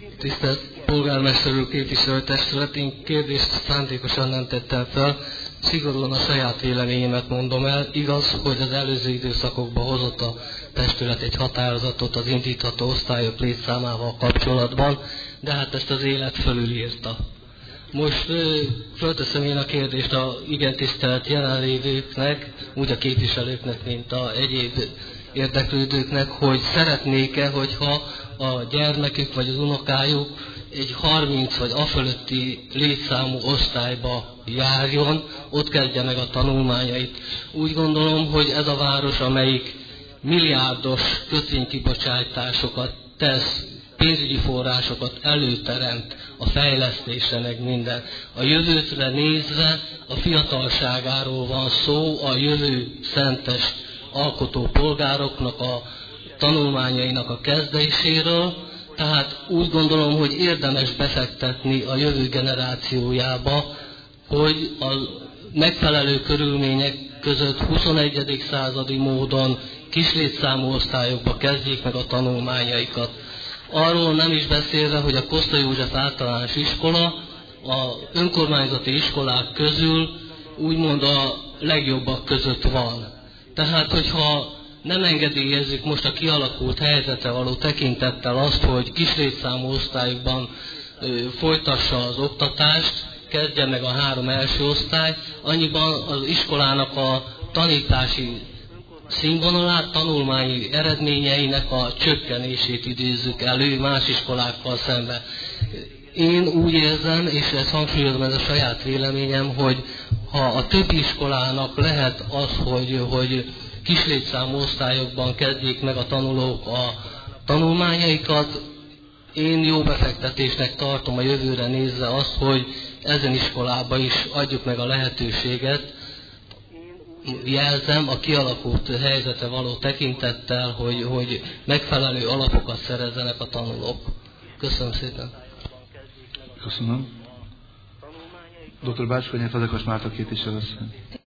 Tisztelt polgármester úr, képviselőtestület, én kérdést szándékosan nem tettem fel, szigorúan a saját véleményemet mondom el. Igaz, hogy az előző időszakokban hozott a testület egy határozatot az indítható osztályok létszámával kapcsolatban, de hát ezt az élet fölülírta. Most fölteszem én a kérdést a igen tisztelt jelenlévőknek, úgy a képviselőknek, mint a egyéb érdeklődőknek, hogy szeretnék-e, hogyha a gyermekük vagy az unokájuk egy 30 vagy afölötti létszámú osztályba járjon, ott kezdje meg a tanulmányait. Úgy gondolom, hogy ez a város, amelyik milliárdos kötvénykibocsátásokat tesz, pénzügyi forrásokat előteremt a fejlesztésre, meg minden. A jövőtre nézve a fiatalságáról van szó, a jövő szentes alkotó polgároknak a tanulmányainak a kezdéséről, tehát úgy gondolom, hogy érdemes befektetni a jövő generációjába, hogy a megfelelő körülmények között 21. századi módon kislétszámú osztályokba kezdjék meg a tanulmányaikat. Arról nem is beszélve, hogy a Koszta József általános iskola a önkormányzati iskolák közül úgymond a legjobbak között van. Tehát, hogyha nem engedélyezzük most a kialakult helyzetre való tekintettel azt, hogy kislétszámú osztályokban folytassa az oktatást, kezdje meg a 3 első osztály, annyiban az iskolának a tanítási színvonalát, tanulmányi eredményeinek a csökkenését idézzük elő más iskolákkal szemben. Én úgy érzem, és ezt hangsúlyozom, ez a saját véleményem, hogy ha a többi iskolának lehet az, hogy kislétszámú osztályokban kezdjék meg a tanulók a tanulmányaikat, én jó befektetésnek tartom a jövőre nézve azt, hogy ezen iskolába is adjuk meg a lehetőséget, jelzem a kialakult helyzete való tekintettel, hogy megfelelő alapokat szerezzenek a tanulók. Köszönöm szépen. Köszönöm. Dr. Bácskonyai Fazekas Márta képviselő.